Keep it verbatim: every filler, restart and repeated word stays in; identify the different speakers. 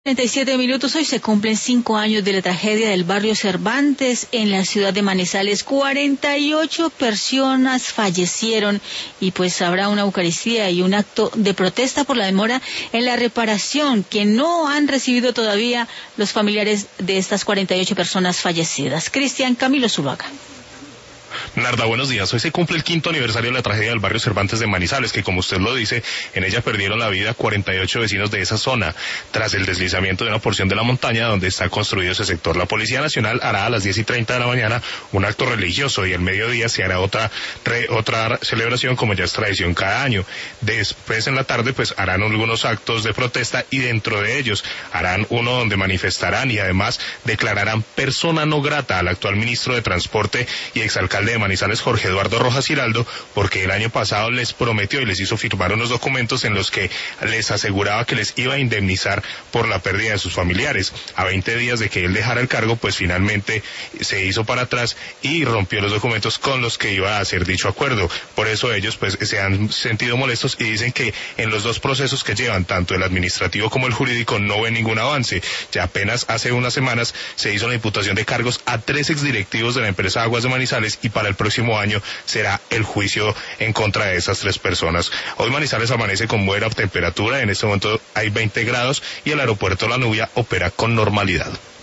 Speaker 1: treinta y siete minutos. Hoy se cumplen cinco años de la tragedia del barrio Cervantes en la ciudad de Manizales. cuarenta y ocho personas fallecieron y pues habrá una eucaristía y un acto de protesta por la demora en la reparación que no han recibido todavía los familiares de estas cuarenta y ocho personas fallecidas. Cristian Camilo Zuluaga.
Speaker 2: Narda, buenos días. Hoy se cumple el quinto aniversario de la tragedia del barrio Cervantes de Manizales, que como usted lo dice, en ella perdieron la vida cuarenta y ocho vecinos de esa zona, tras el deslizamiento de una porción de la montaña donde está construido ese sector. La Policía Nacional hará a las diez y treinta de la mañana un acto religioso y al mediodía se hará otra, re, otra celebración como ya es tradición cada año. Después en la tarde pues harán algunos actos de protesta y dentro de ellos harán uno donde manifestarán y además declararán persona no grata al actual ministro de Transporte y exalcalde de Manizales, Jorge Eduardo Rojas Giraldo, porque el año pasado les prometió y les hizo firmar unos documentos en los que les aseguraba que les iba a indemnizar por la pérdida de sus familiares. A veinte días de que él dejara el cargo, pues finalmente se hizo para atrás y rompió los documentos con los que iba a hacer dicho acuerdo. Por eso ellos pues se han sentido molestos y dicen que en los dos procesos que llevan, tanto el administrativo como el jurídico, no ven ningún avance. Ya apenas hace unas semanas se hizo la imputación de cargos a tres exdirectivos de la empresa Aguas de Manizales y para el próximo año será el juicio en contra de esas tres personas. Hoy Manizales amanece con buena temperatura, en este momento hay veinte grados y el aeropuerto La Nubia opera con normalidad.